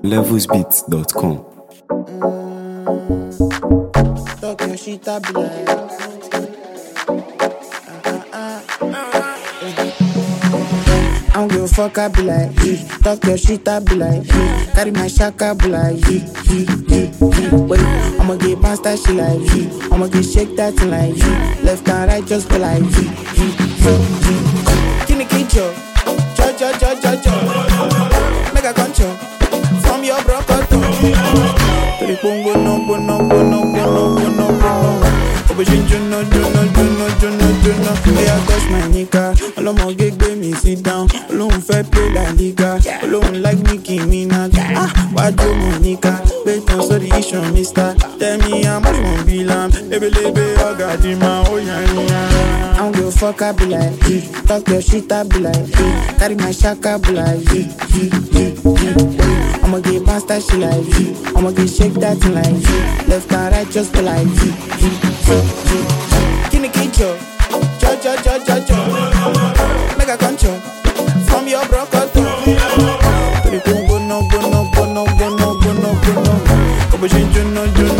levelsbeats.com. Talk your shit, I be like. I don't give a fuck, I be like, talk your shit, I be like, carry my shaka, be like, wait, I'ma get master, she like, I'ma get shake that thing like, left and right, just be like, Kini Kincho, cho, make a concho, from your brocoto, to the bongo, no, Obishin Juno, hey, I touch my nigga. Olomo gege me sit down. Alone fair play la liga. Alone like Nicki Minaj. Why do Monica? Wait on so the issue, mister. Tell me how much one be lamb. Lebe, I got the man. Oh, yeah. I don't give a fuck, I be like, talk your shit, I be like, carry my shaka, be like, I'ma get master, she like, I'ma get shake that thing like, left and right, just be like, Kini Kincho, cho, make a concho, from your brocoto, to the bongo, no, Obishin Juno,